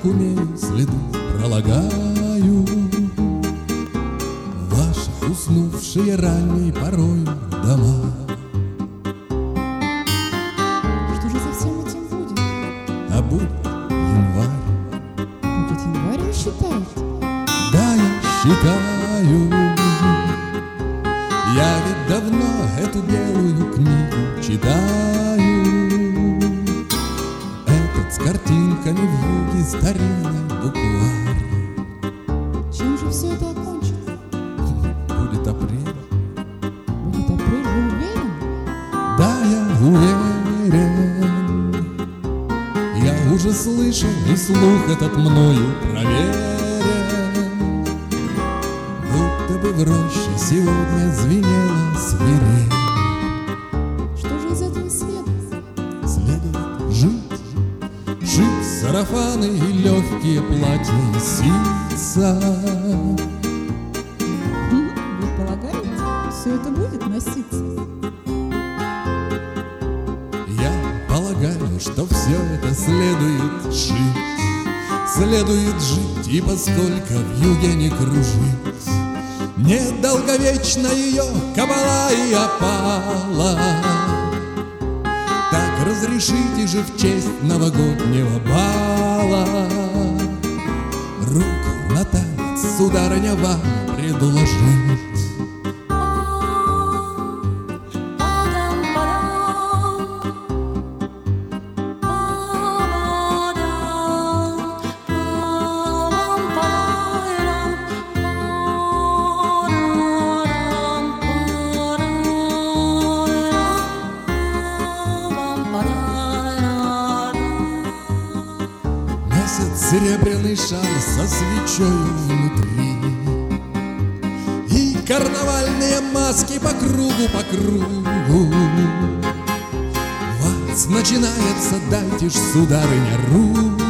как умею, следы пролагаю в ваши уснувшие ранней порой дома. Что же за всем этим будет? А будет январь. Будет январь, он считает. Да, я считаю. Я ведь давно эту белую книгу читаю. Этот с картинками в юге старинный букварь. Чем же все это окончится? Будет апрель. Будет апрель, вы уверены? Да, я уверен. Я уже слышал, и слух этот мною проверен. Будто бы в роще сегодня звенела свирель. Что же из этого следует? Следует жить, шить сарафаны и легкие платья из ситца. Вы полагаете, все это будет носиться? Я полагаю, что все это следует шить. Следует жить, и поскольку в юге не кружить, недолговечна ее кабала и опала. Так разрешите же в честь новогоднего бала руку на танец, сударыня, вам предложить. Серебряный шар со свечой внутри и карнавальные маски по кругу, по кругу. Вальс начинается, дайте ж, сударыня, руку.